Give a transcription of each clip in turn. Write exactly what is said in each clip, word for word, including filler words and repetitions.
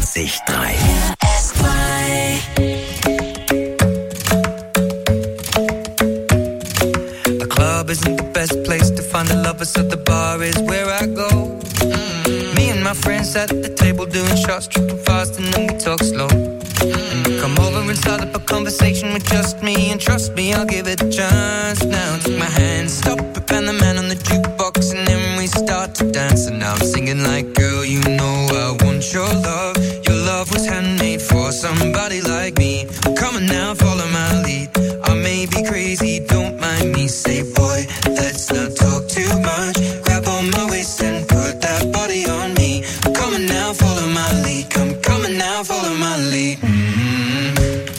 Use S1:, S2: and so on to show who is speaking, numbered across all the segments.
S1: vierundneunzig Komma drei.
S2: The club isn't the best place to find the lovers, so the bar is where I go. Mm-hmm. Me and my friends at the table doing shots, tripping fast, and then we talk slow. And you come over and start up a conversation with just me, and trust me, I'll give it a chance. Now take my hand, stop it, and the man on the jukebox, and then we start to dance. And now I'm singing like, girl, you know I want your love. Your love was handmade for somebody like me. Come on now, follow my lead. I may be crazy, don't mind me. Say, boy, let's not talk too much. Grab on my waist and put that body on me. Come on now, follow my lead. Come, come on now, follow my lead. Mm-hmm.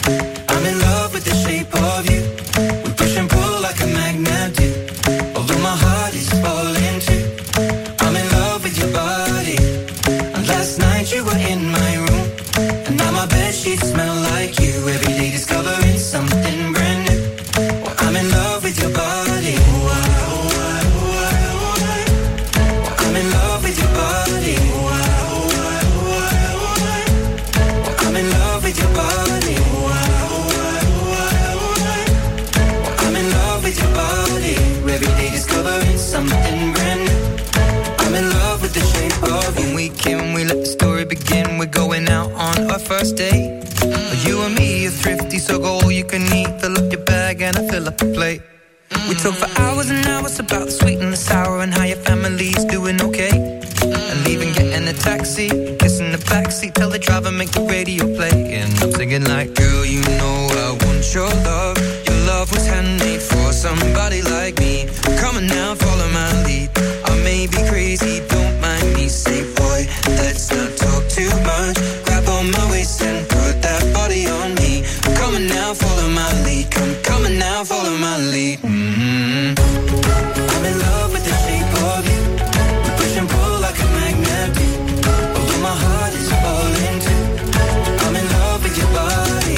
S2: I'm in love with the shape of you. We push and pull like a magnet do. Although my heart is falling too. I'm in love with your body. And last night you were in my room. And now my bedsheets smell like you. Every day discovering something brand new. Well, I'm in love with your body. Ooh, I, ooh, I, ooh, I, ooh, I. Well, I'm in love with your body. Ooh, I, ooh, I, ooh, I, ooh, I. Well, I'm in love with your body. Ooh, I, ooh, I, ooh, I, ooh, I. Well, I'm in love with your body. Every day discovering something brand new. I'm in love with the shape of you. When we can, we let the story begin. We're going out on our first date. Mm-hmm. You and me are thrifty, so go all you can eat. Fill up your bag and I fill up the plate. Mm-hmm. We talk for hours and hours about the sweet and the sour and how your family's doing okay. Mm-hmm. And leaving, getting a taxi, kissing the backseat, tell the driver make the radio play. And I'm singing like, girl, you know I want your love. Your love was handmade for somebody like me. Come on now, follow my lead. I may be crazy, don't mind me. Say, boy, let's not talk too much. Grab on my waist and put that body on me. Come on now, follow my lead. Come, come on now, follow my lead. Mm-hmm. I'm in love with the shape of you. We push and pull like a magnet do. Although my heart is falling too. I'm in love with your body.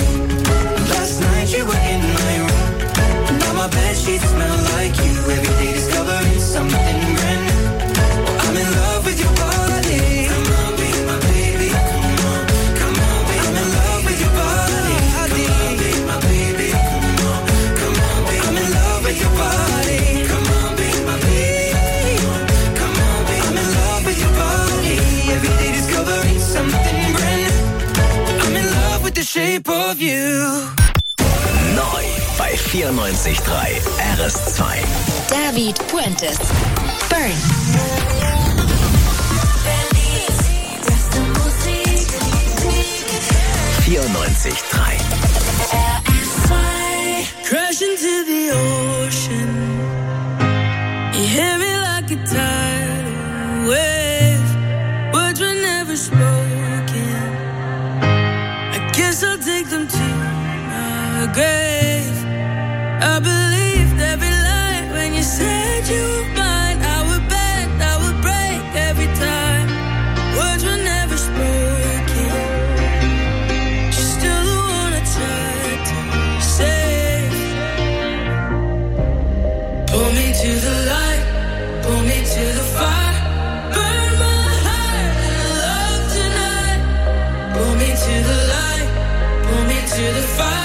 S2: Last night you were in my room. And now my bedsheets smell like you. Every day discovering something brand new. Well, I'm in love with your body. Come on, be my baby. Come on, come on, be. I'm in love with your body. Come on, be my baby. Come on, come on, be. I'm in love with your body. Come on, be my baby. Come on, be. I'm in love with your body. Every day discovering something brand new. I'm in love with the shape of you.
S1: Neu bei vierundneunzig Komma drei R S zwei.
S3: David Puentes. Burn.
S1: vierundneunzig Komma drei.
S4: Crash into the ocean. You hear me like a tidal wave. Words were never spoken. I guess I'll take them to my grave. I believed every lie when you said you were mine. I would bend, I would break every time. Words were never spoken. You're still the one I tried to save. Pull me to the light, pull me to the fire. Burn my heart in love tonight. Pull me to the light, pull me to the fire.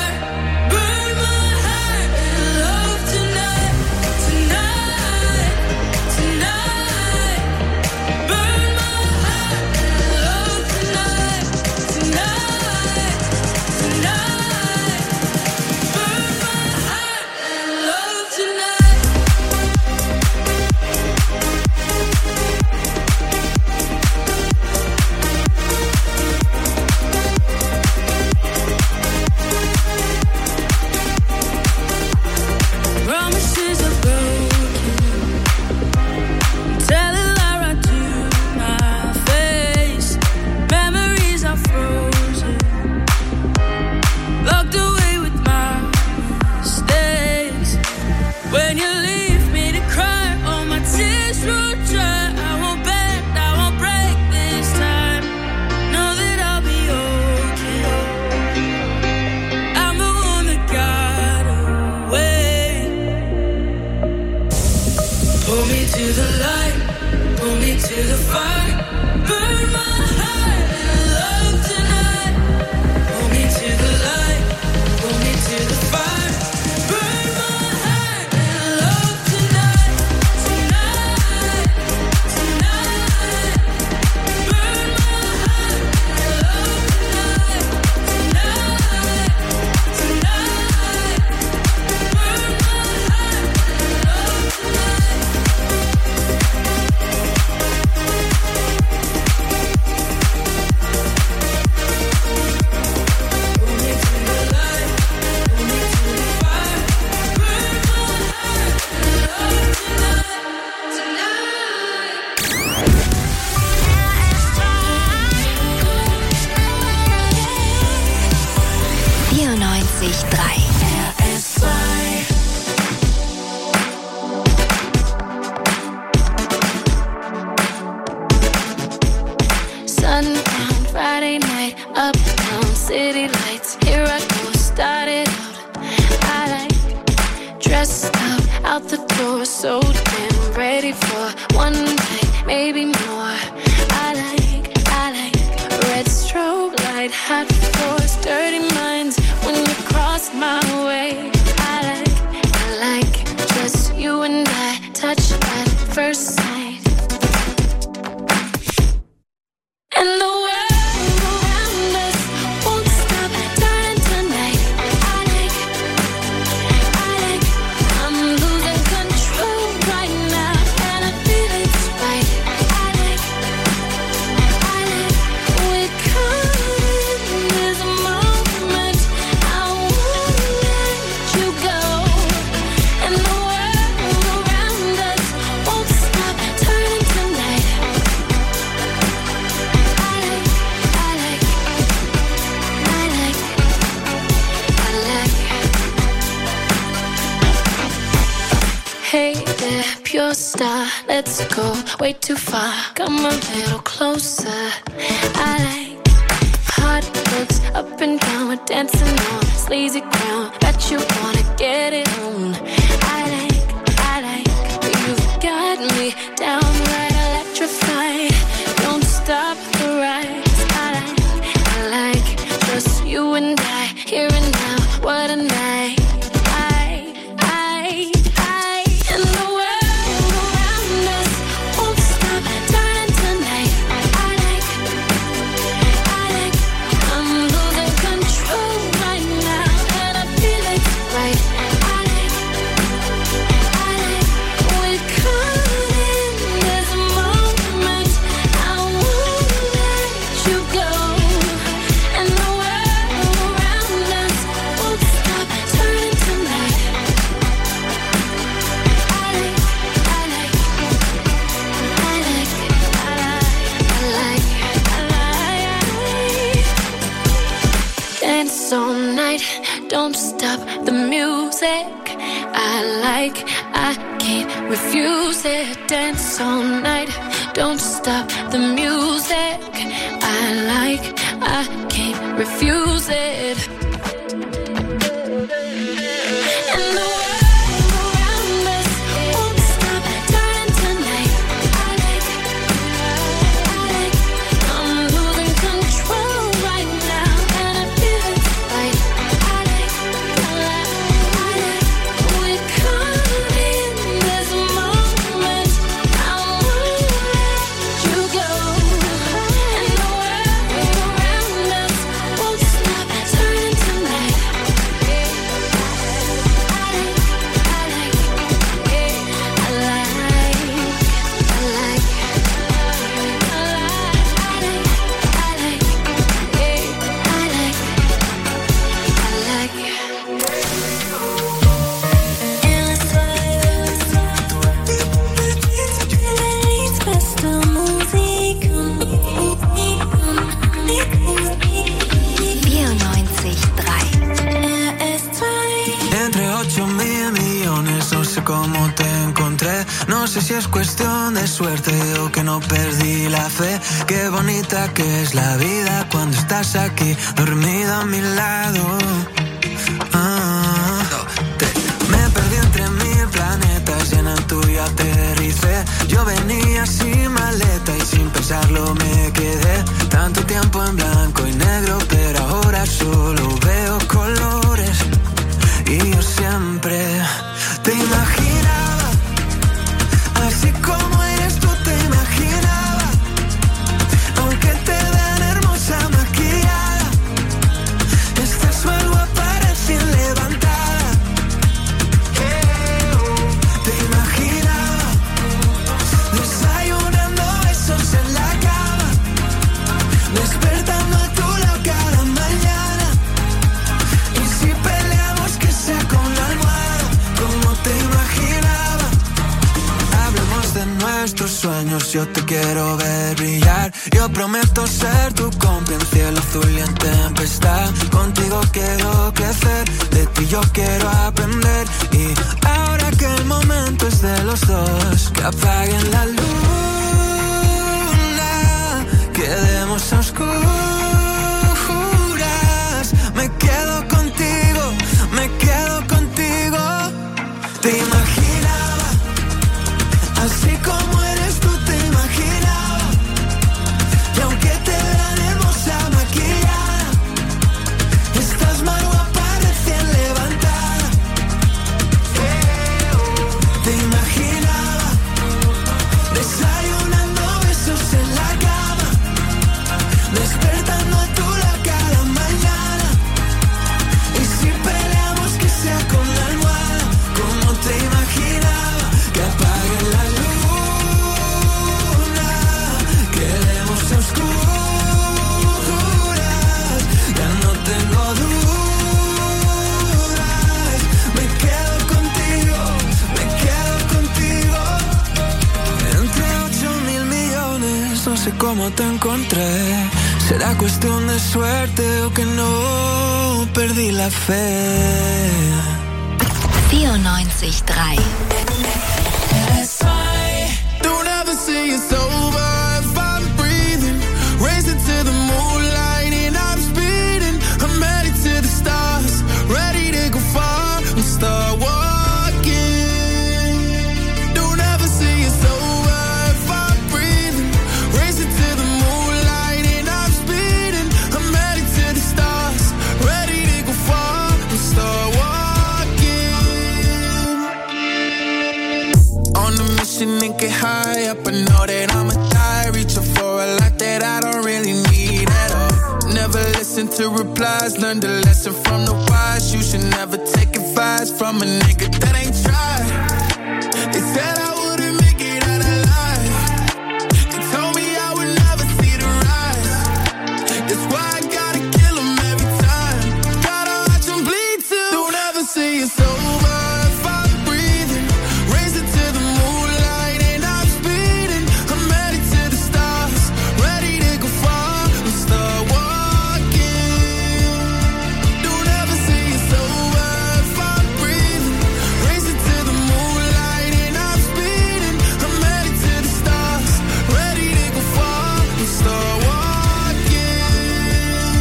S3: vierundneunzig Komma drei.
S4: R S zwei. Sundown, Friday night, uptown, city lights. Here I go, started out. I like dressed up, out the door, so damn ready for one night, maybe more. I like, I like red strobe light, hot floors, dirty minds. When you cross my way, I like, I like just you and I, touch at first sight. And the world around us won't stop turning tonight. I like, I like, I'm losing control right now, and I feel it's right. I like, I like, we're caught in this moment. I won't let you go. And the world around us won't stop turning tonight. Hey there, pure star, let's go way too far. Come a little closer. I like hot looks up and down, we're dancing on sleazy ground. Bet you wanna get it on. I like, I like, you've got me downright electrified. Don't stop the rise. I like, I like, just you and I, here and now. What a night. All night, don't stop the music. I like, I can't refuse it. Dance all night, don't stop the music. I like, I can't refuse it. And the
S2: cómo te encontré. No sé si es cuestión de suerte o que no perdí la fe. Qué bonita que es la vida cuando estás aquí, dormida a mi lado. Ah, me perdí entre mil planetas y en el tuyo aterricé. Yo venía sin maleta y sin pensarlo me quedé. Tanto tiempo en blanco y negro, pero ahora solo veo colores. Y yo siempre te imaginaba, así como eres tú te imaginaba. Aunque te vean hermosa maquillada, estás mal guapa recién levantada. Te imaginaba, desayunando besos en la cama, despertando a tu lado cada mañana. Y si peleamos que sea con la almohada, como te imaginaba. Hablemos de nuestros sueños, yo te quiero ver brillar. Yo prometo ser tu cómplice en cielo azul y en tempestad. Contigo
S5: quiero crecer, de ti yo quiero aprender. Y ahora que el momento es de los dos, que apaguen la luna, quedemos a oscuras. Me quedo contigo, me quedo contigo. Te imaginaba, así como eres tú te imaginaba. Y aunque te vean hermosa maquillada, estás más guapa recién levantada. Te imaginaba desayunando besos en la cama, despertando a tu la cada mañana. Y si peleamos que sea con la almohada, como te imaginaba. Que apague la luna, quedemos a oscuras. Ya no tengo dudas, me quedo contigo, me quedo contigo. Entre ocho mil millones, no sé cómo te encontré. Será cuestión de suerte o que no perdí la fe.
S3: vierundneunzig Komma drei.
S6: Don't ever say it's over if I'm breathing. Racing to the moonlight and I'm speeding. I'm headed to the stars, ready to go far and start walking. Don't ever say it's over if I'm breathing. Racing to the moonlight and I'm speeding. I'm headed to the stars, ready to go far and start walking. On a mission and get high up, I know that I'ma die. Reaching for a lot that I don't really need at all. Never listen to replies, learn the lesson from the wise. You should never take advice from a nigga that ain't tried. They said I wouldn't make it out alive. They told me I would never see the rise. That's why I gotta kill 'em every time. Gotta watch 'em bleed too. Don't ever say it's over if I'm breathing. Racing to the moonlight and I'm speeding. I'm headed to the stars, ready to go far and start walking. Don't ever say it's over if I'm breathing. Racing to the moonlight and I'm speeding. I'm headed to the stars, ready to go far and start walking.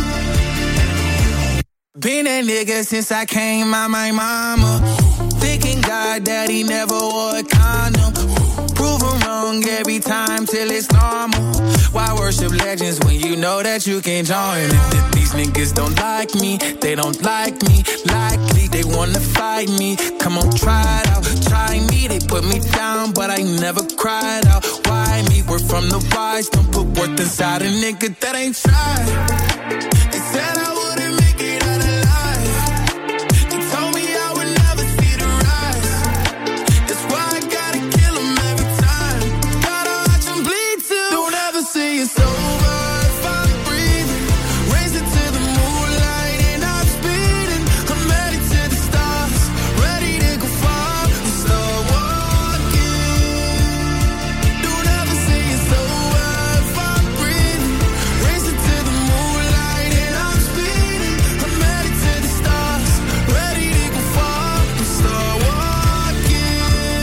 S6: Been that nigga since I came out my mama. Thinking God that he never wore a condom. Proven wrong every time till it's normal. Why worship legends when you know that you can't join? If th- these niggas don't like me, they don't like me. Likely they wanna fight me. Come on, try it out. Try me, they put me down, but I never cried out. Why me? We're from the wise. Don't put worth inside a nigga that ain't tried. They said I wouldn't make it out alive. They told me I would never see the rise. That's why I gotta kill 'em every time. Gotta watch 'em bleed too. Don't ever say it's over if I'm breathing. Racing to the moonlight and I'm speeding. I'm headed to the stars, ready to go far and start walking. Don't ever say it's over if I'm breathing. Racing to the moonlight and I'm speeding. I'm headed to the stars, ready to go far and start walking.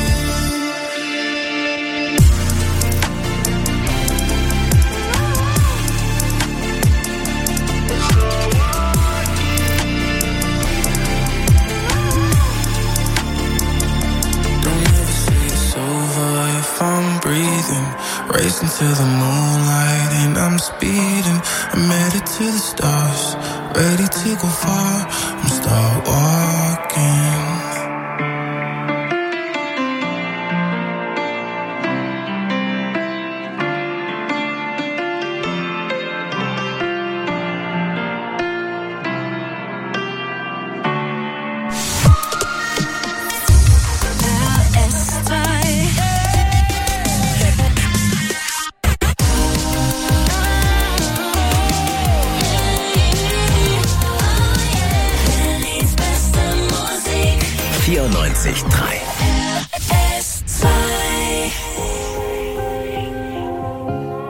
S6: Don't ever say it's over if I'm breathing. Racing to the moonlight and I'm speeding. I'm headed to the stars, ready to go far and start walking.
S1: vierundneunzig Komma drei.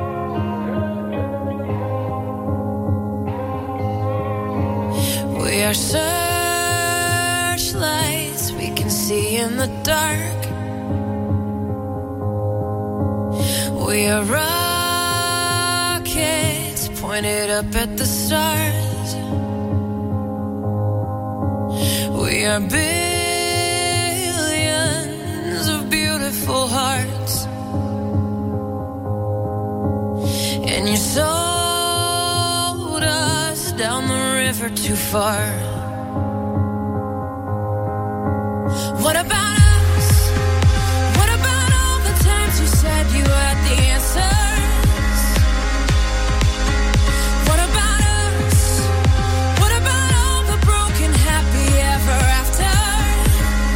S4: We are our searchlights we can see in the dark. We are rockets pointed up at the stars. We are billions of beautiful hearts. And you sold us down the river too far. What about us? What about all the times you said you had the answers? What about us? What about all the broken happy ever afters?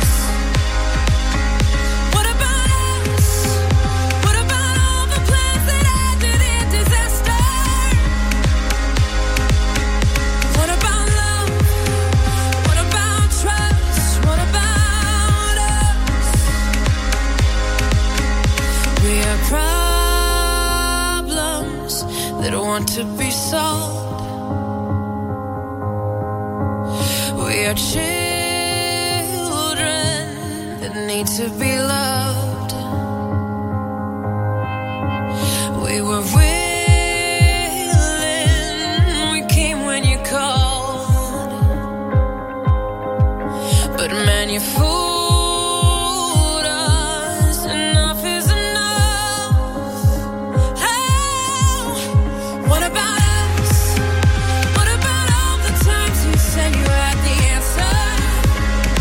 S4: What about us? What about all the plans that ended in disaster? What about love? What about trust? What about us? We are problems that want to be solved. We are children that need to be loved. We were willing, we came when you called. But man, you fooled us. Enough is enough. Oh, what about us? What about all the times you said you had the answers?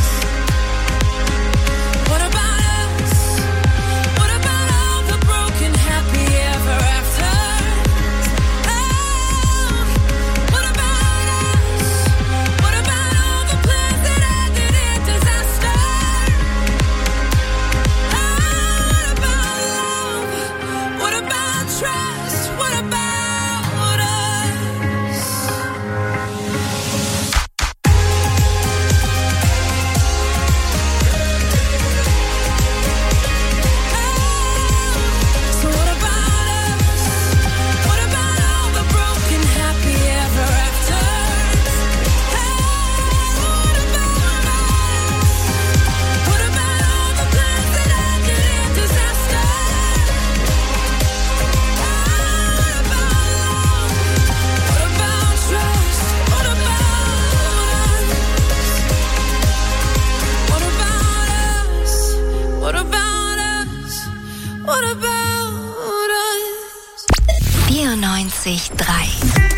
S4: What about us? What about all the broken happy ever afters? Oh, what about us? What about all the plans that ended in disaster? Oh, what about love? What about trust? What about us? So what about us? What about all the broken happy ever afters? What about us? What about all the plans that ended in disaster? What about love? What about trust? What about us? What about us? What about us? What about us?
S3: vierundneunzig Komma drei.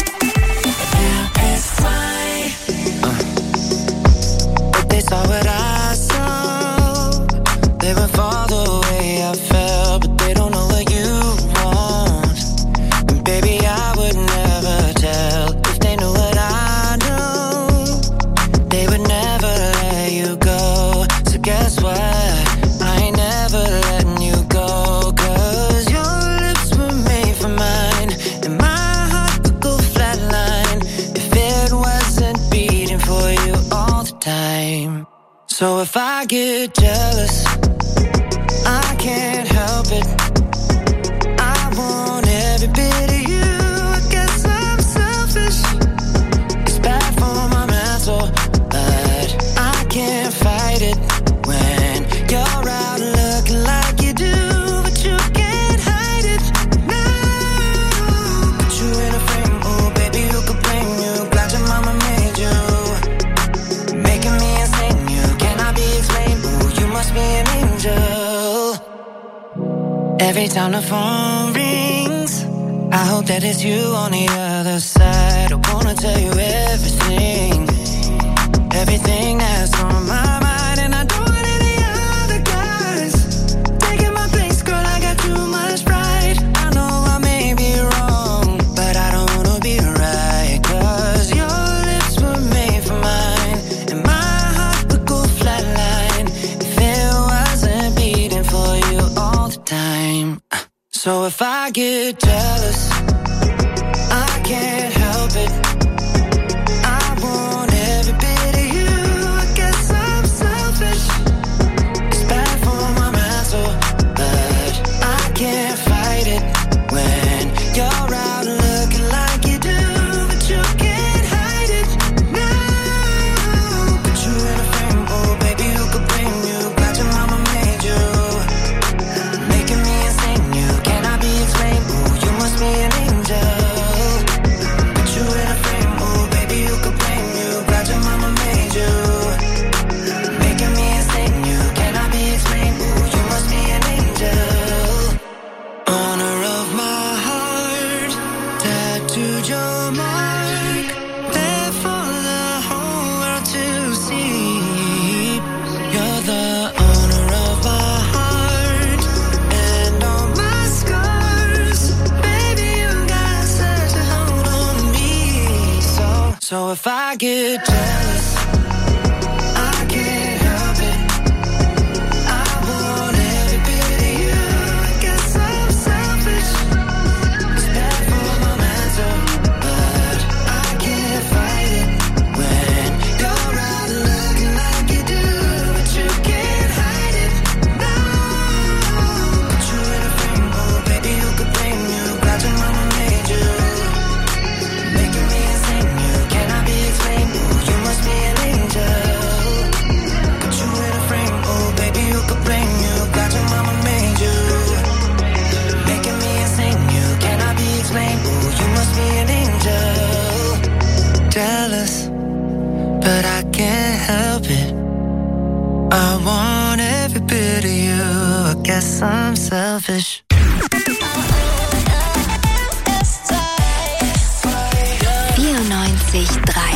S7: But they saw what I saw. They would fall the way I felt, but they don't know what you want. And baby, I would never tell if they knew what I know. They would never let you go. So guess what? I ain't never letting you go. 'Cause your lips were made for mine, and my heart would go flatline if it wasn't beating for you all the time. So if I get jealous, I can't help it. I want every bit of you. I guess I'm selfish. It's bad for my mental, but I can't fight it when you're out looking like you do, but you can't hide it. No, put you in a frame, oh baby, who could blame you? Glad your mama made you, making me insane. You cannot be explained. Ooh, you must be an angel. Every time the phone rings, I hope that it's you on the other side. I wanna tell you everything, everything that's on my mind, and I don't want any other guys taking my place, girl. I got too much pride. I know I may be wrong, but I don't wanna be right. 'Cause your lips were made for mine, and my heart would go flatline if it wasn't beating for you all the time. So if I get jealous, I can't help it. I want every bit of you. I guess I'm selfish. It's bad for my mental, but I can't fight it when you're out looking like you do, but you can't hide it. No, get jealous. I can't help it. I want every bit of you. I guess I'm selfish. It's bad for my mental, but I can't fight it. When you're out looking like you do, but you can't hide it. No. Put you in a frame, oh baby, who could blame you? Glad your mama made you. Making me insane, you cannot be explained. Ooh, you must be an angel. Put you in a frame, oh baby, who could blame you? Glad your mama made you. Making me insane, you cannot be explained. Ooh, you must be an angel. Jealous, but I can't help it. I want every bit of you. I guess I'm selfish.
S3: vierundneunzig drei.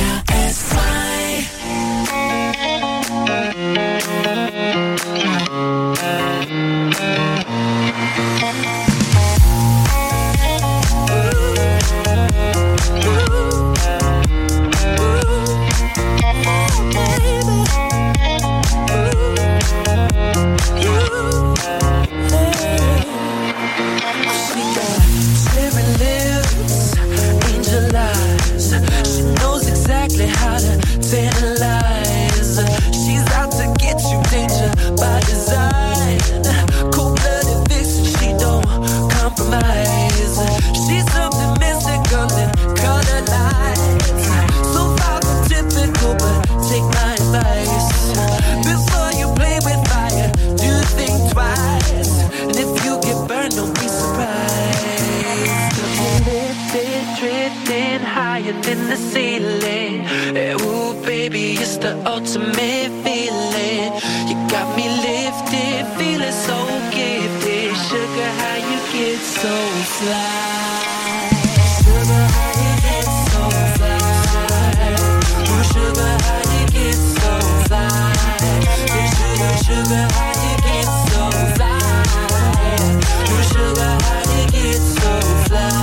S7: How to tantalize. She's out to get you, danger by design. Cold-blooded vixen, she don't compromise. She's something mystical and color lights. So far from typical, but take my advice. Before you play with fire, do think twice. And if you get burned, don't be surprised. Lifted, drifting higher than the ceiling. Ooh, baby, it's the ultimate feeling. You got me lifted, feeling so gifted. Sugar, how you get so fly? Sugar, how you get so fly? Ooh, sugar, how you get so fly? Hey, sugar, sugar, how you get so fly? Ooh, sugar, how you get so fly?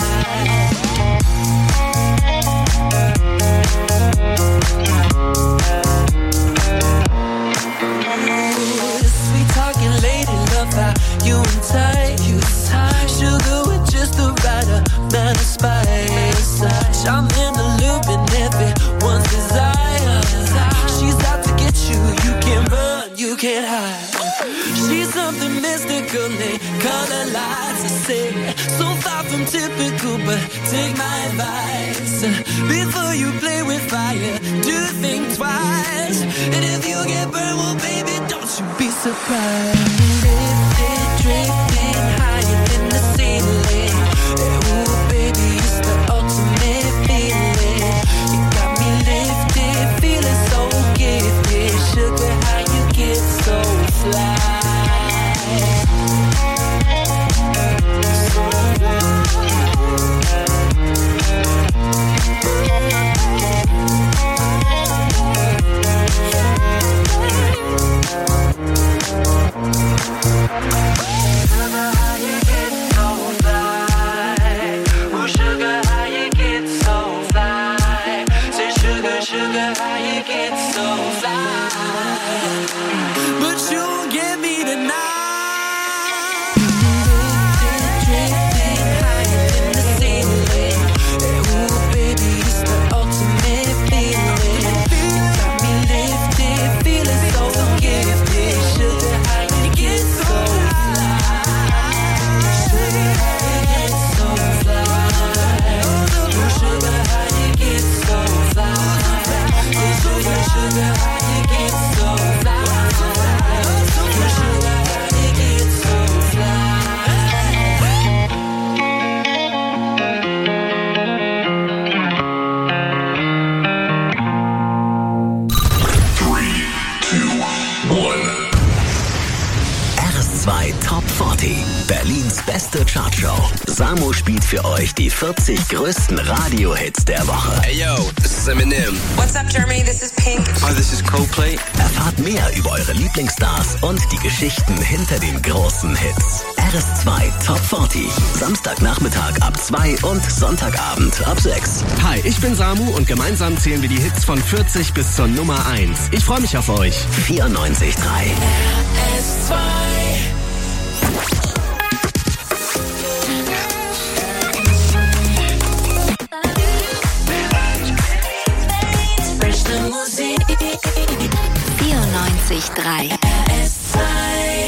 S7: You and tight, you tight. Sugar with just the right amount of spice. I'm in the loop and everyone's desire. She's out to get you, you can't run, you can't hide. She's something mystical, they color lights. I say, so far from typical, but take my advice. Before you play with fire, do think twice. And if you get burned, well baby, don't you be surprised. Drifting higher than the ceiling. Ooh, baby, it's the ultimate feeling. You got me lifted, feeling so gifted. Sugar, how you get so fly? So sugar, how you get so fly? But you won't get me tonight. Drifting higher than the ceiling. Ooh, baby, it's the ultimate feeling. You got me lifted, feeling so gifted. Sugar, how you get so fly? Sugar, how you get so fly? Ooh, sugar, how you get so fly? Sugar, sugar, how you get
S1: vierzig, Berlins beste Chartshow. Samo spielt für euch die vierzig größten Radiohits der Woche.
S8: Hey yo, this is Eminem.
S9: What's up Germany, this is Pink.
S8: Hi, this is Coldplay.
S1: Erfahrt mehr über eure Lieblingsstars und die Geschichten hinter den großen Hits. R S zwei Top vierzig. Samstagnachmittag ab zwei und Sonntagabend ab sechs.
S10: Hi, ich bin Samu und gemeinsam zählen wir die Hits von vierzig bis zur Nummer eins. Ich freue mich auf euch.
S1: vierundneunzig Komma drei.
S5: R S zwei.
S3: vierundneunzig Komma drei.
S5: R S zwei.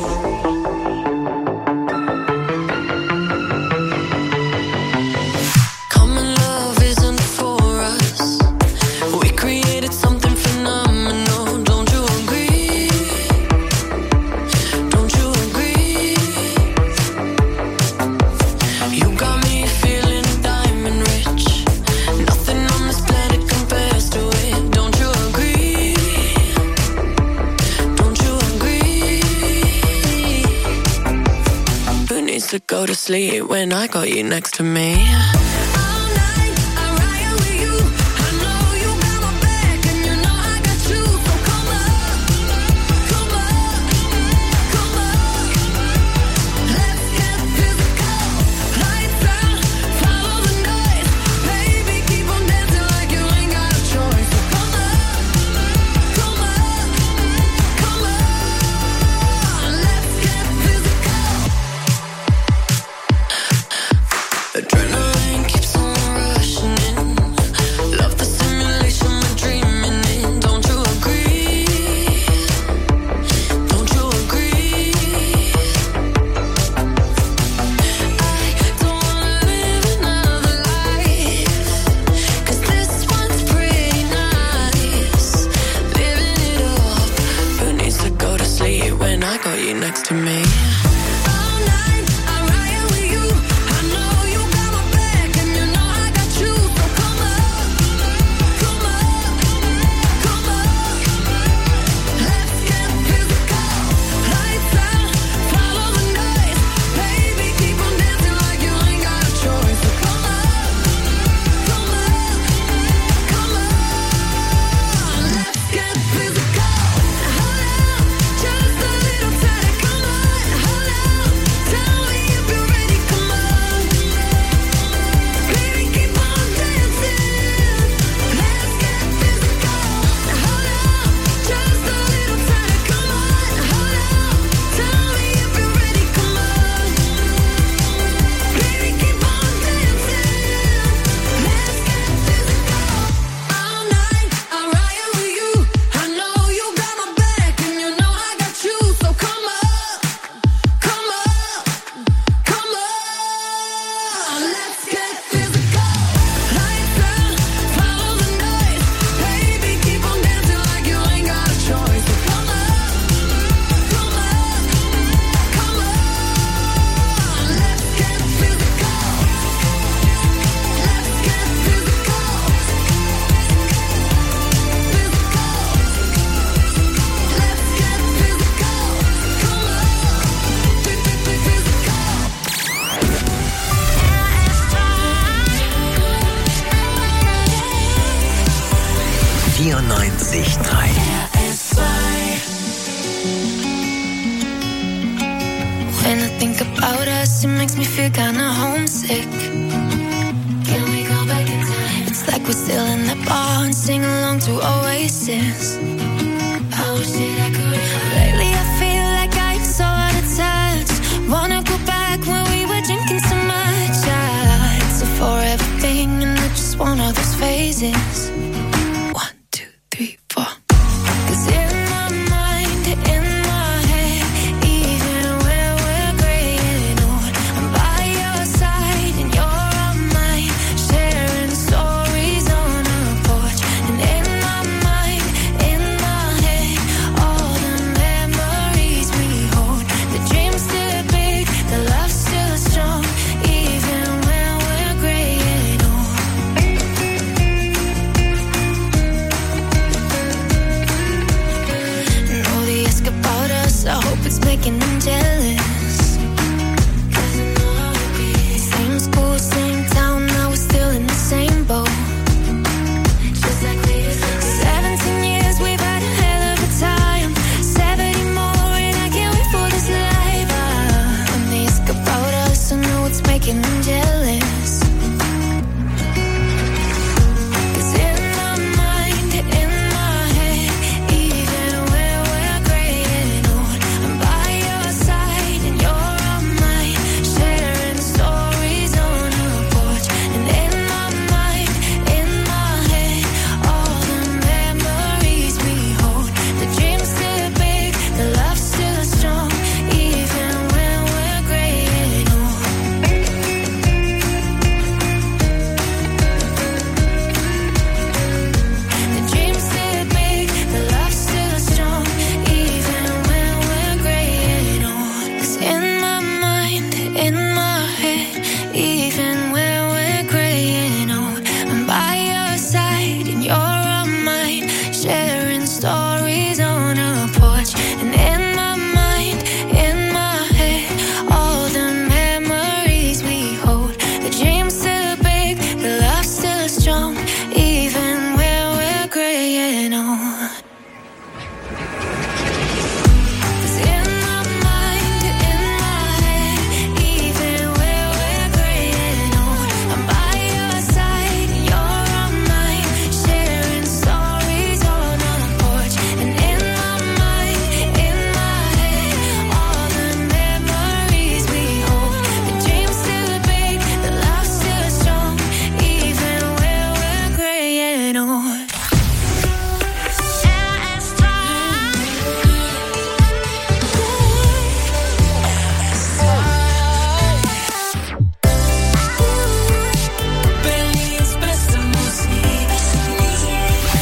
S11: To go to sleep when I got you next to me.
S1: vierundneunzig Komma drei.
S4: When I think about us, it makes me feel kinda homesick. Can we go back in time? It's like we're still in that bar and sing along to Oasis. I wish that I could. Lately I feel like I'm so out of touch. Wanna go back when we were drinking so much. Yeah, it's a forever thing and I just want all those phases. One, two, three, four. 'Cause in my mind, in my head, even when we're graying old, I'm by your side and you're on mine, sharing stories on our porch. And in my mind, in my head, all the memories we hold. The dream's still big, the love's still strong, even when we're graying old.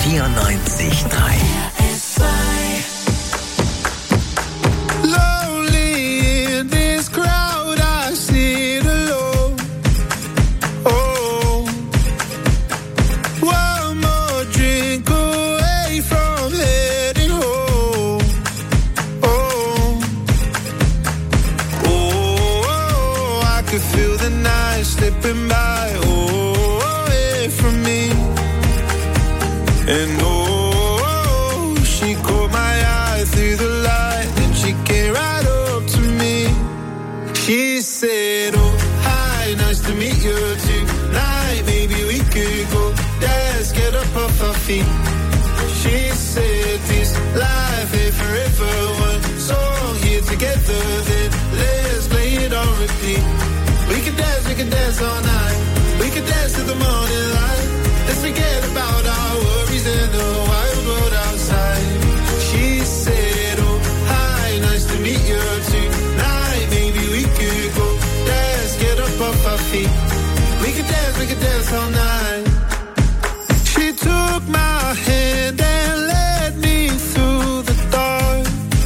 S1: vierundneunzig Komma drei.
S12: She said this life ain't forever. One song here together, then let's play it on repeat. We can dance, we can dance all night. We can dance to the morning light. Let's forget about our worries and the wild world outside. She said, oh, hi, nice to meet you tonight. Maybe we could go dance, get up off our feet. We can dance, we can dance all night. She took my hand and led me through the dark.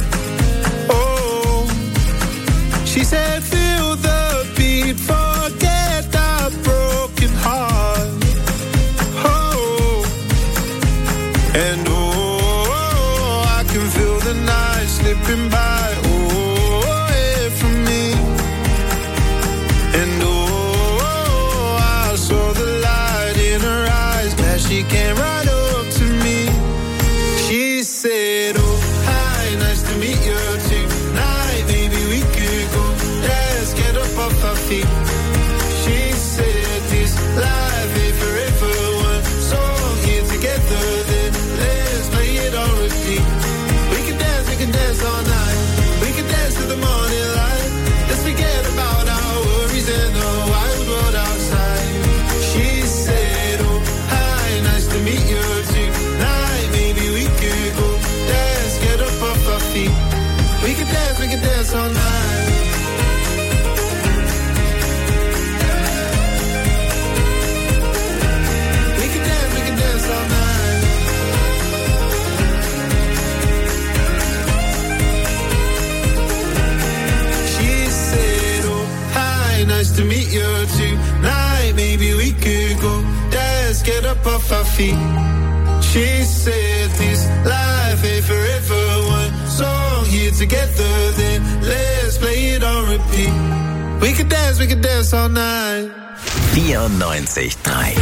S12: Oh, she said, feel the beat, forget the broken heart. Oh, and oh, I can feel the night slipping by. Oh, away from me. And oh, I saw the light in her eyes. Glad she came right up to me. She said, oh, hi, nice to meet you tonight. Maybe we could go dance, get up off our feet. She said this life ain't forever. One song here together, then let's play it on repeat. We can dance, we can dance all night. We can dance to the morning light. Let's forget about our worries and the wild world outside. She said, oh, hi, nice to meet you tonight. Maybe we could go dance, get up off our feet. We can dance, we can dance all night. We can dance, we can dance all night. She said, oh, hi, nice to meet you tonight. Maybe we could go dance, get up off our feet. She said this life ain't forever. One song here together, then let's play it on repeat. We can dance, we can dance all night.
S1: vierundneunzig Komma drei.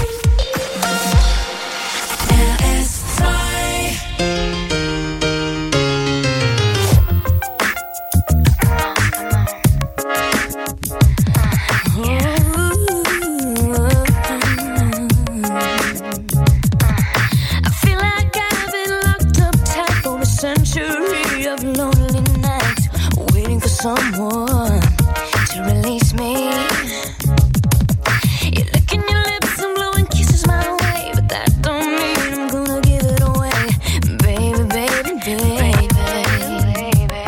S13: Someone to release me. You're licking your lips and blowing kisses my way, but that don't mean I'm gonna give it away, baby, baby, baby, baby.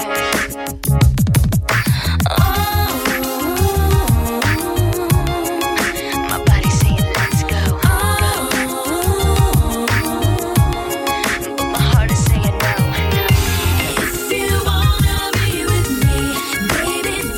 S13: Oh, my body's saying let's go. Oh, but my heart is saying no. If you wanna be with me, baby,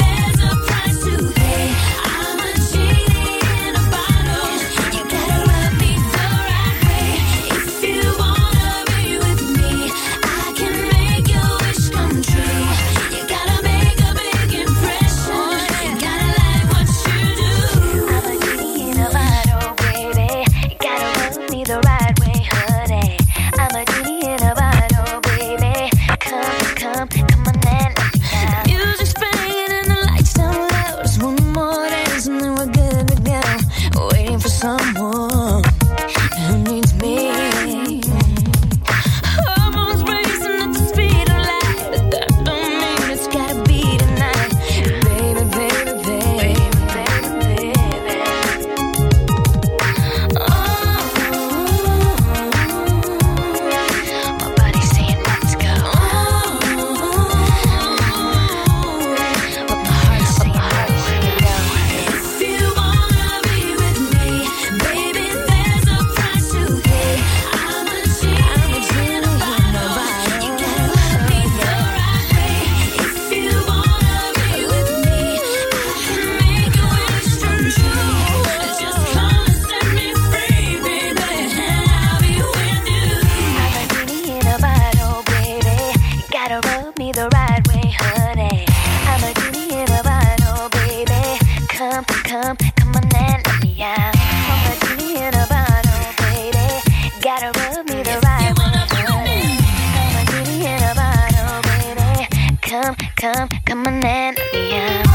S3: come, come on and let me out.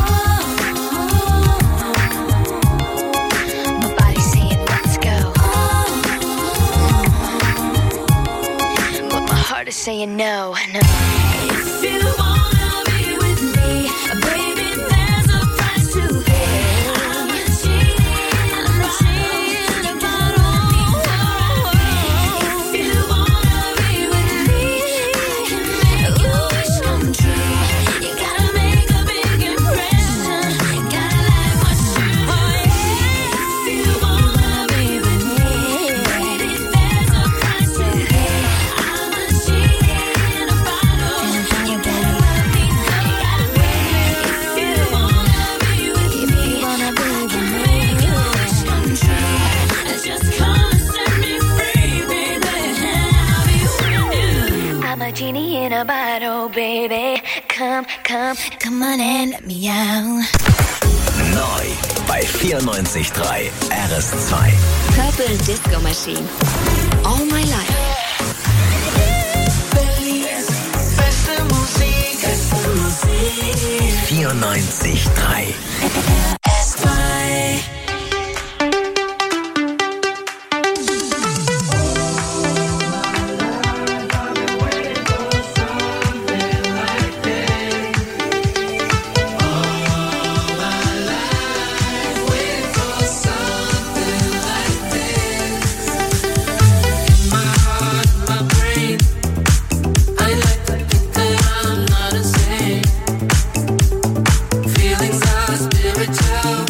S3: My body's saying let's go, but my heart is saying no, no. If you wanna be with me, baby, there's a price to pay. I'm a cheating, I'm a cheating about all. If you wanna be with me, I can make your wish come true. You gotta make a big impression. Gotta like what you want. If you wanna be with me, baby, there's a price to pay. I'm a cheating about all. You better let me know. If you wanna be with me, wanna be with me, make your wish come true. Just come and set me free, baby. I'll be with you. I'm a genie in a bottle, baby. Come, come, come on and let me out.
S1: Neu bei vierundneunzig Komma drei R S zwei.
S3: Purple Disco Machine. All my life.
S5: Beste Musik, beste Musik.
S1: vierundneunzig Komma drei.
S5: S zwei.
S7: Feelings are spiritual.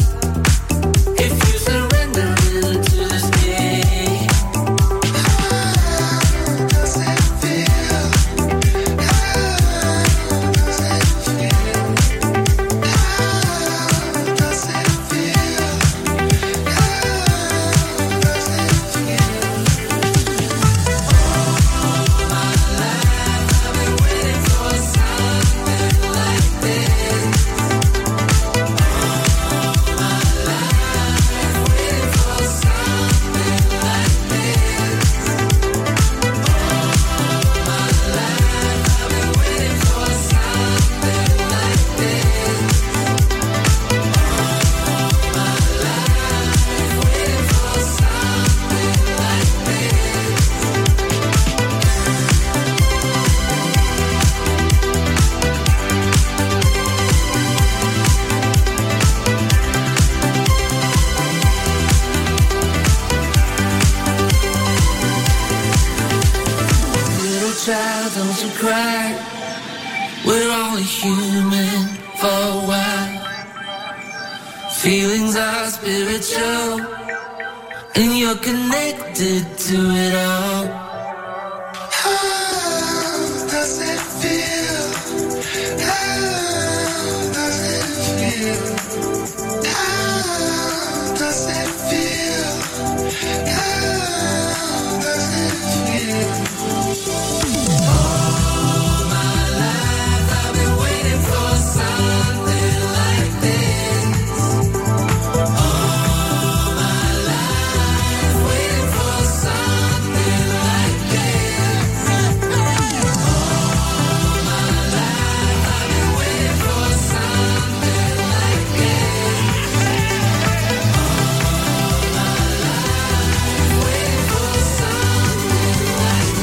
S5: human for a while. Feelings are spiritual, and you're connected to it all. How does it feel? How does it feel? How does it feel? How does it feel? All my life I've been waiting for something like this. All my life waiting for something like this. All my life I've been waiting for something like this. All my life waiting for something like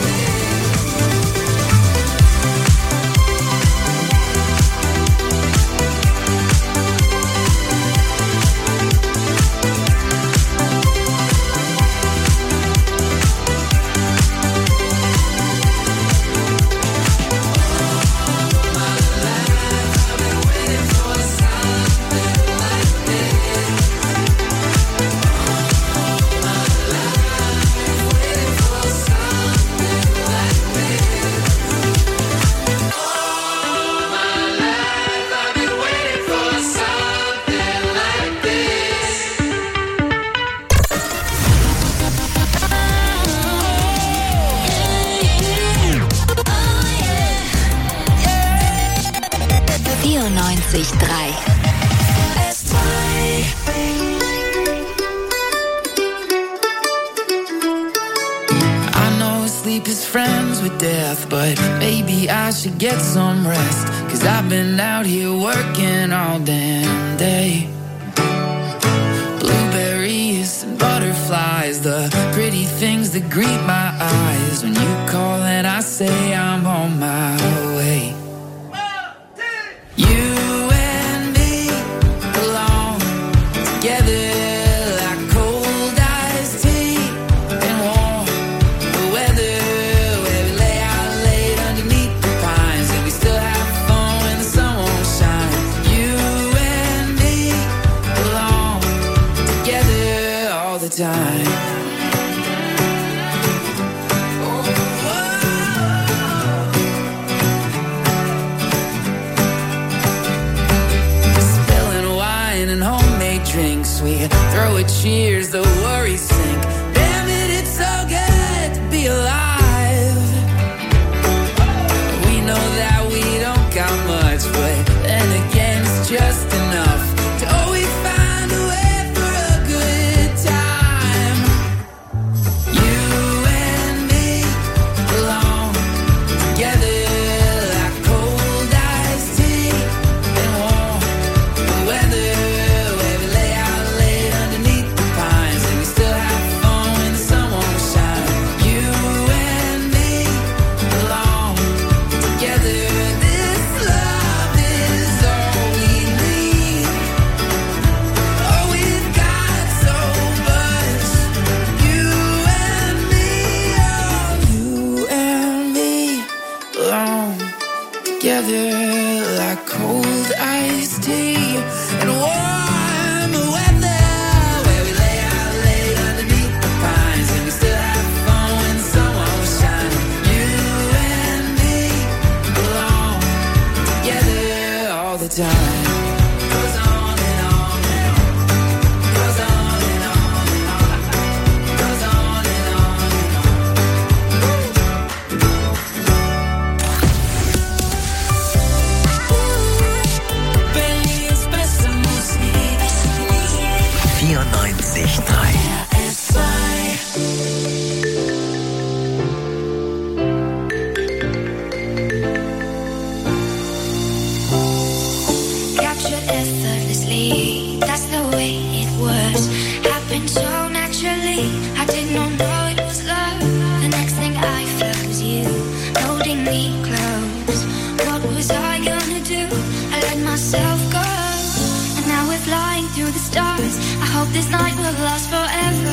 S3: vierundneunzig Komma drei.
S5: I know sleep is
S14: friends with death, but maybe I should get some rest, 'cause I've been out here working all damn day. Blueberries and butterflies, the pretty things that greet my eyes when you call and I say I'm on my way. You and me belong together. Time. Spilling wine and homemade drinks, we throw a cheers, the worries sink. Damn it, it's so good to be alive. We know that we don't got much, but then again it's just enough to always find a way. Like cold iced tea and warm weather, where we lay out late underneath the pines and we still have fun when the sun won't shine. You and me belong together all the time. Goes on and on and on. Goes on and on and on. Goes on and on and on.
S1: vierundneunzig Komma drei
S13: Captured effortlessly, that's the way it was. Happened so naturally, I did not know it was love. The next thing I felt was you, holding me close. What was I gonna do? I let myself go. And now we're flying through the stars. I hope this night will last forever.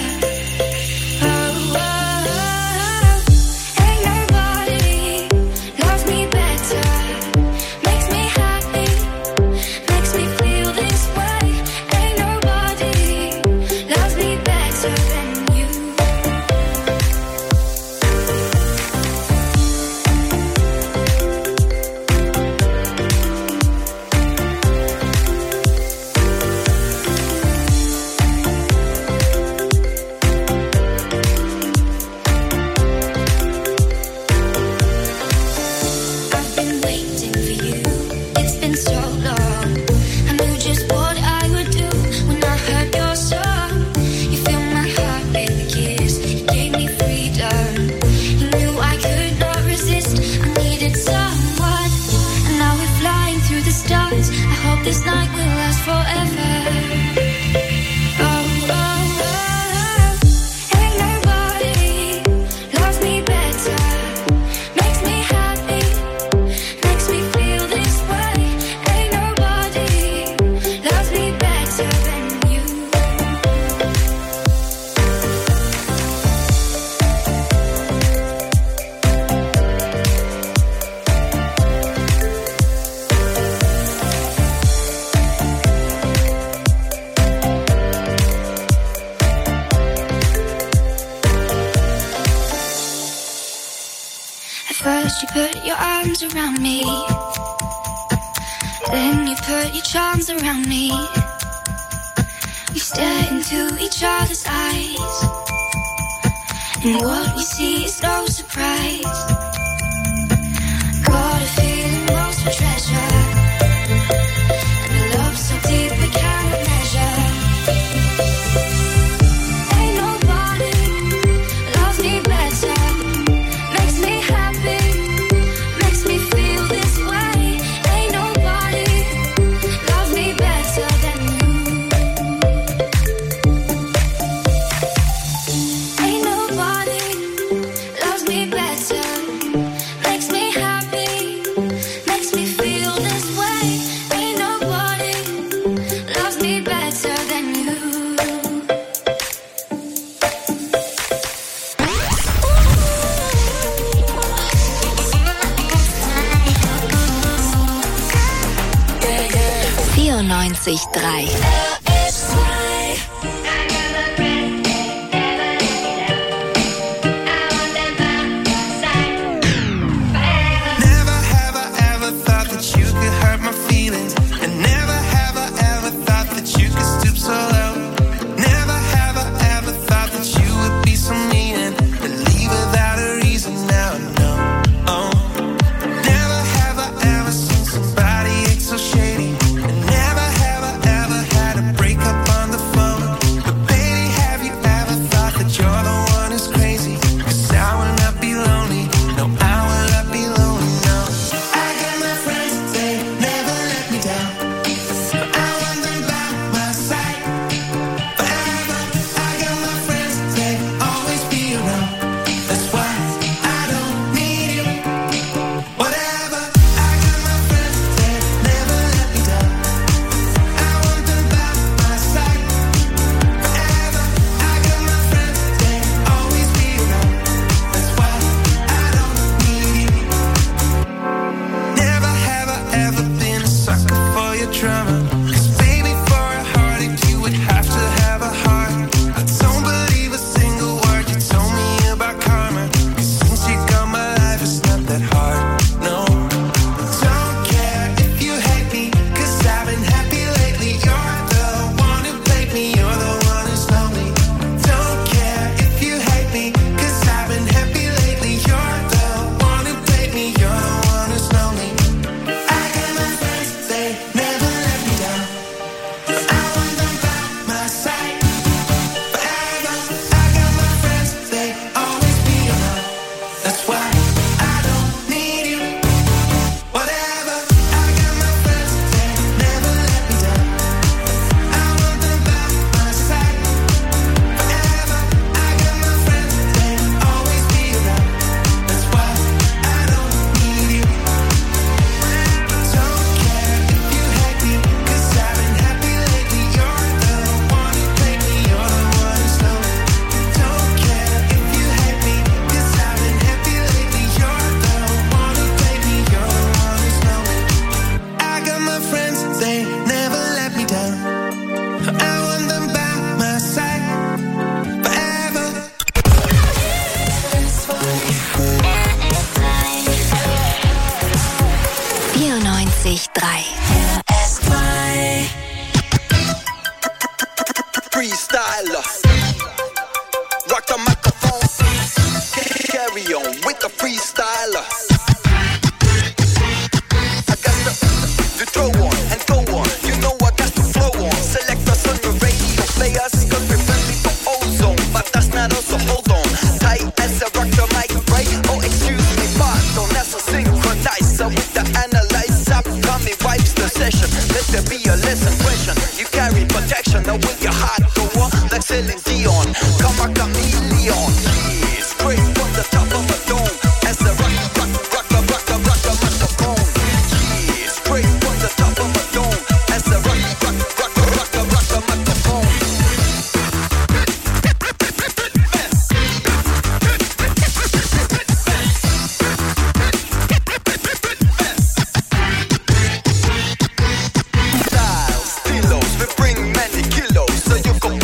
S13: This night will last forever.
S3: First you put your arms around me, then you put your charms around me. We stare into each other's eyes, and what we see is no surprise. Got a feeling lost for treasure, and a love so deep we can't measure. Ain't nobody loves me better.
S15: vierundneunzig Komma drei.
S16: So you go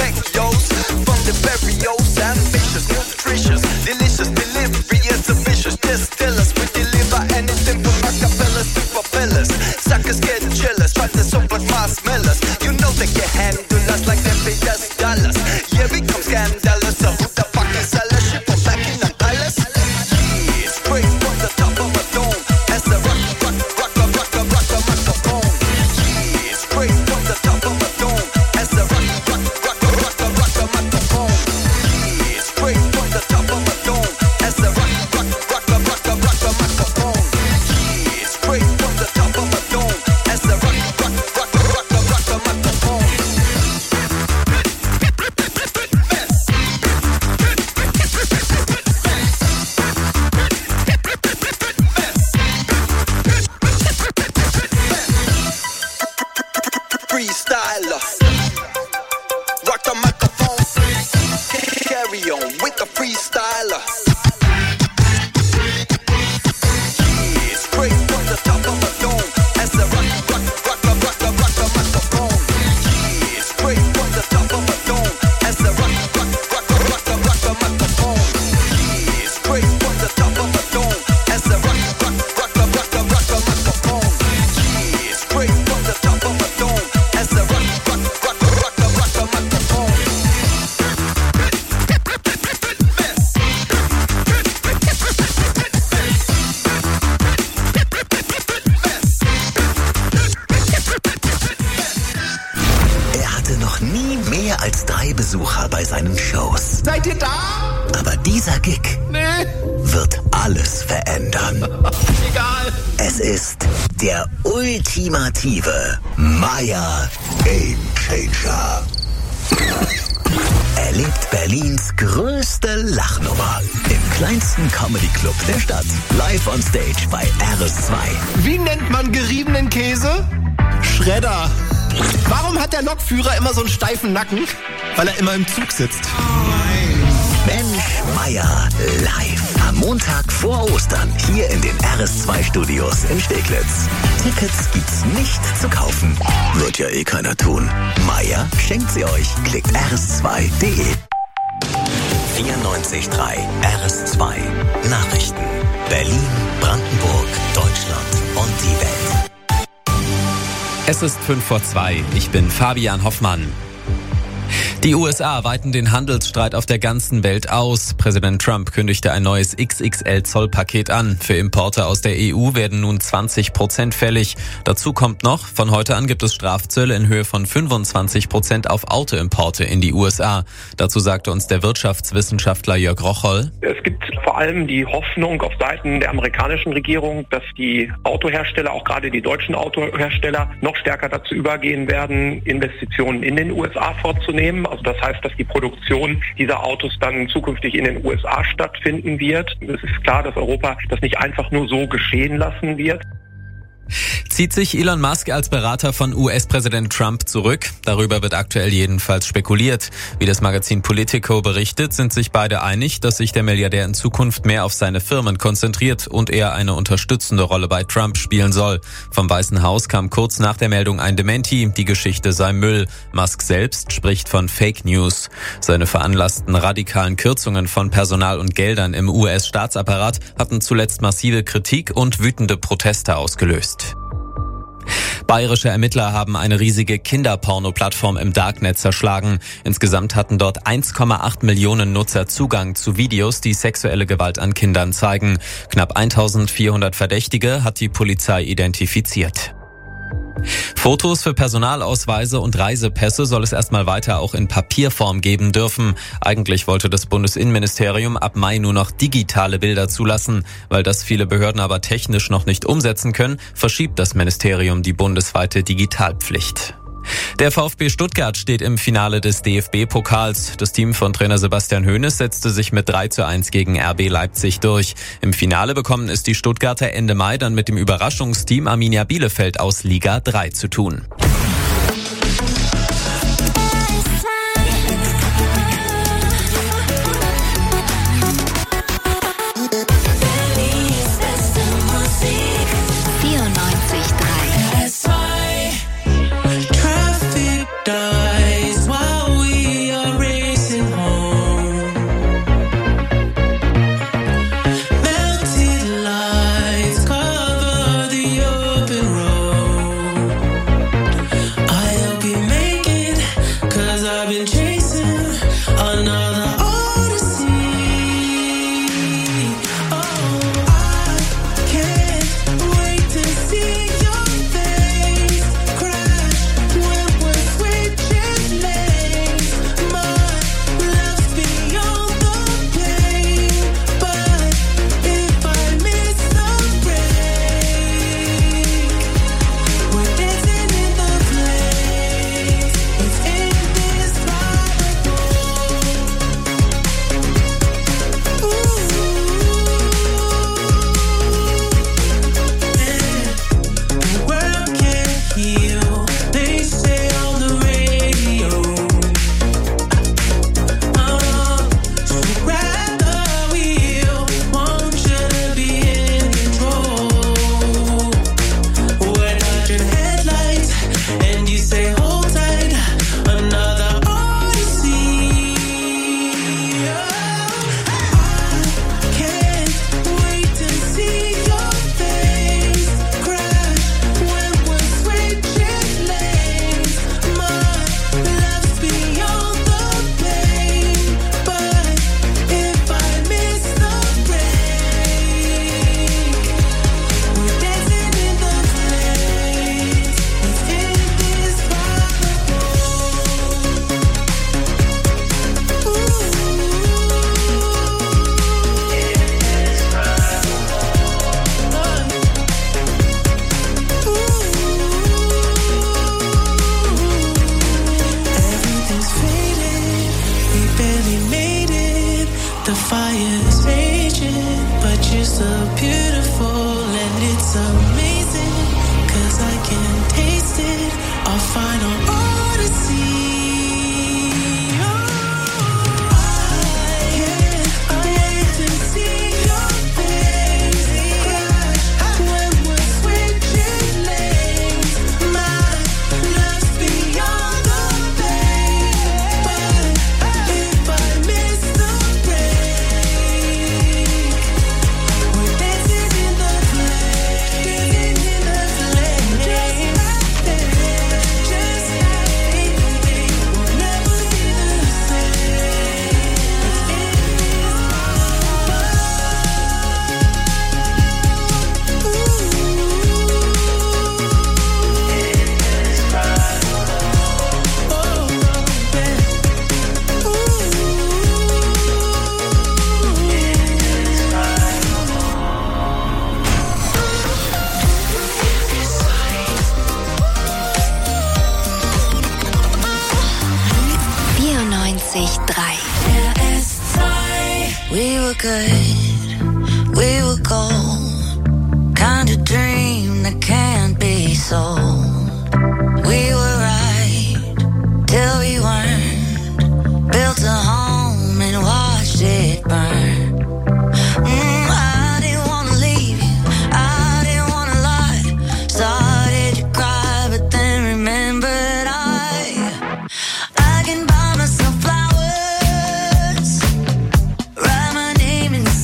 S1: verändern.
S10: Egal.
S1: Es ist der ultimative Meier Game Changer. Erlebt Berlins größte Lachnummer im kleinsten Comedy-Club der Stadt. Live on Stage bei R S zwei.
S10: Wie nennt man geriebenen Käse? Schredder. Warum hat der Lokführer immer so einen steifen Nacken? Weil er immer im Zug sitzt.
S1: Mensch Meier live. Am Montag vor Ostern hier in den R S zwei Studios in Steglitz. Tickets gibt's nicht zu kaufen. Wird ja eh keiner tun. Meier schenkt sie euch. Klickt r s zwei punkt d e. vierundneunzig Komma drei R S zwei Nachrichten. Berlin, Brandenburg, Deutschland und die Welt.
S15: Es ist fünf vor zwei. Ich bin Fabian Hoffmann. Die U S A weiten den Handelsstreit auf der ganzen Welt aus. Präsident Trump kündigte ein neues X X L-Zollpaket an. Für Importe aus der E U werden nun zwanzig Prozent fällig. Dazu kommt noch, von heute an gibt es Strafzölle in Höhe von fünfundzwanzig Prozent auf Autoimporte in die U S A. Dazu sagte uns der Wirtschaftswissenschaftler Jörg Rocholl.
S16: Es gibt vor allem die Hoffnung auf Seiten der amerikanischen Regierung, dass die Autohersteller, auch gerade die deutschen Autohersteller, noch stärker dazu übergehen werden, Investitionen in den U S A vorzunehmen. Also das heißt, dass die Produktion dieser Autos dann zukünftig in den U S A stattfinden wird. Es ist klar, dass Europa das nicht einfach nur so geschehen lassen wird.
S15: Zieht sich Elon Musk als Berater von U S-Präsident Trump zurück? Darüber wird aktuell jedenfalls spekuliert. Wie das Magazin Politico berichtet, sind sich beide einig, dass sich der Milliardär in Zukunft mehr auf seine Firmen konzentriert und eher eine unterstützende Rolle bei Trump spielen soll. Vom Weißen Haus kam kurz nach der Meldung ein Dementi, die Geschichte sei Müll. Musk selbst spricht von Fake News. Seine veranlassten radikalen Kürzungen von Personal und Geldern im U S-Staatsapparat hatten zuletzt massive Kritik und wütende Proteste ausgelöst. Bayerische Ermittler haben eine riesige Kinderporno-Plattform im Darknet zerschlagen. Insgesamt hatten dort eins Komma acht Millionen Nutzer Zugang zu Videos, die sexuelle Gewalt an Kindern zeigen. Knapp eintausendvierhundert Verdächtige hat die Polizei identifiziert. Fotos für Personalausweise und Reisepässe soll es erstmal weiter auch in Papierform geben dürfen. Eigentlich wollte das Bundesinnenministerium ab Mai nur noch digitale Bilder zulassen. Weil das viele Behörden aber technisch noch nicht umsetzen können, verschiebt das Ministerium die bundesweite Digitalpflicht. Der VfB Stuttgart steht im Finale des D F B-Pokals. Das Team von Trainer Sebastian Hoeneß setzte sich mit drei zu eins gegen R B Leipzig durch. Im Finale bekommen es die Stuttgarter Ende Mai dann mit dem Überraschungsteam Arminia Bielefeld aus Liga drei zu tun.
S4: It's so beautiful and it's amazing, 'cause I can taste it, our final odyssey.
S3: We were good, we were gold, kind of dream that can't be sold. We were right till we weren't, built a home and watched it burn. Mm, I didn't wanna leave you, I didn't wanna lie, started to cry but then remembered I, I can buy myself flowers, write my name in the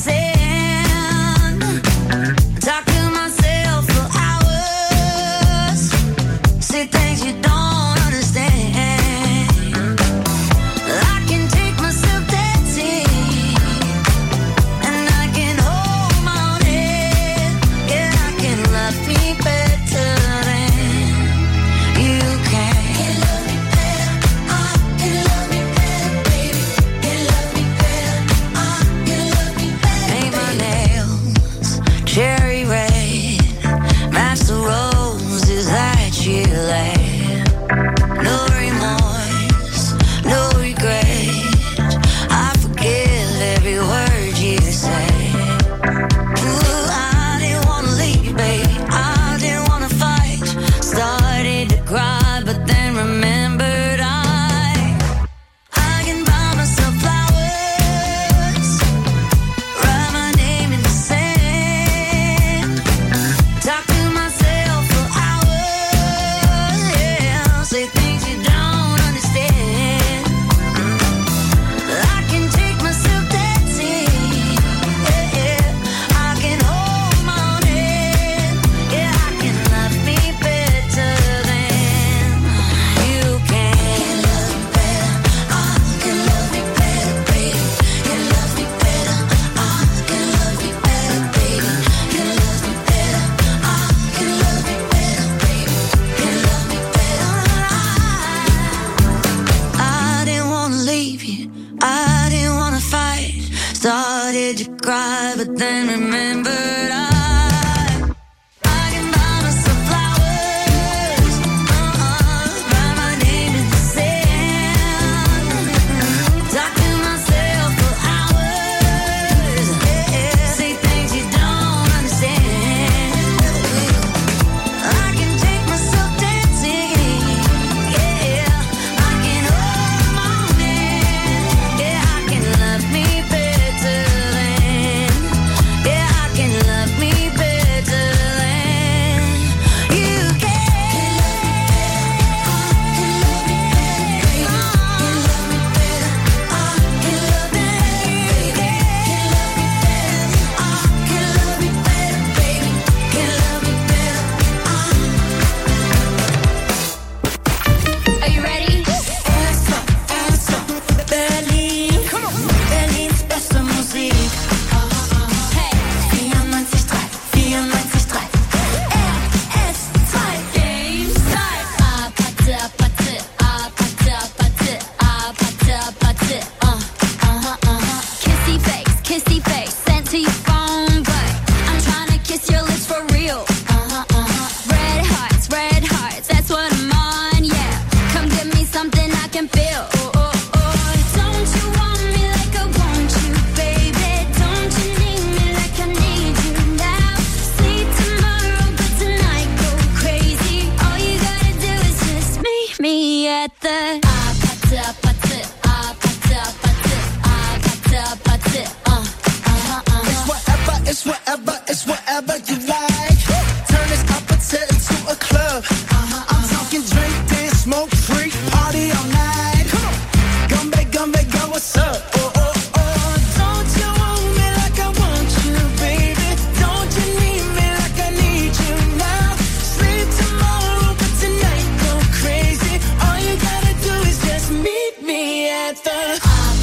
S6: it's whatever you like. Turn this opposite into a club. I'm talking drink, dance, smoke, freak, party all night. Gumbe, gumbe, go, what's up? Oh, oh, oh. Don't you want me like I want you, baby? Don't you need me like I need you now? Sleep tomorrow, but tonight go crazy. All you gotta do is just meet me at the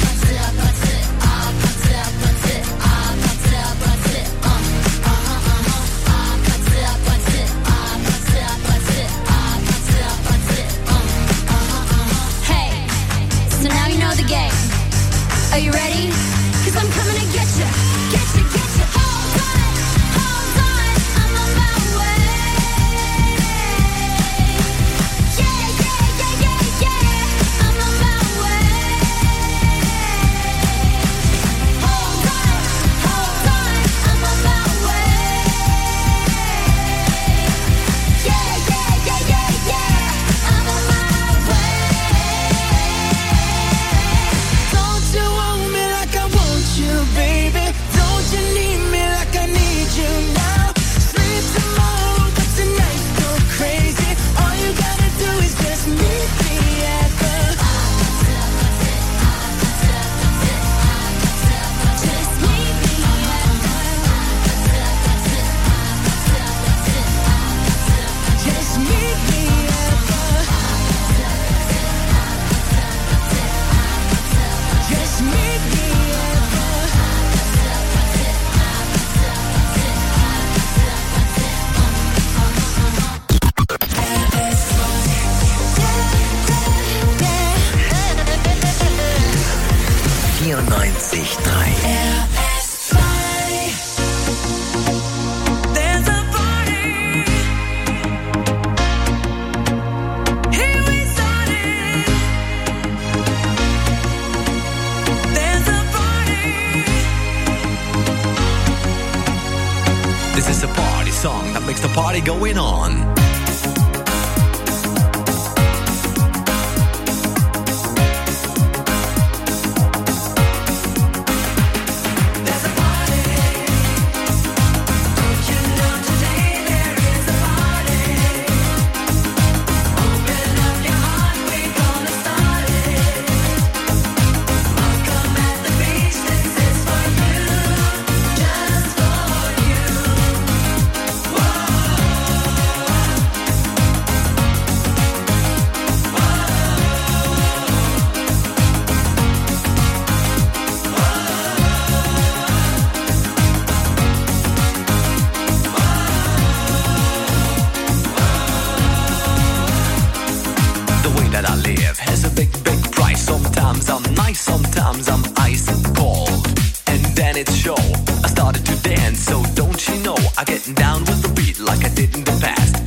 S3: Are you ready? Cause I'm coming to get you, get you, get you. Hold on, hold on, I'm on my way. Yeah, yeah, yeah, yeah, yeah, I'm on my way. Hold on, hold on, I'm on my way. Yeah, yeah, yeah, yeah, yeah, I'm on my way. Don't you want me like I want you, baby? Don't you need me like I need you now? Sleep tomorrow, but tonight go crazy. All you gotta do is just meet me at the Just meet me at the Just meet me at the Just meet me at the
S1: vierundneunzig Komma drei.
S4: There's a party. Here we started. There's a party.
S1: This is a party song that makes the party going on.
S4: There's a party. Don't you know today there is a party? Open up your heart, we're gonna start it. Welcome at the beach, this is for you, just for you. Whoa.
S1: The way that I live has a big, big price. Sometimes I'm nice, sometimes I'm ice cold. And then it's show. I started to dance, so don't you know? I get down with the beat like I did in the past.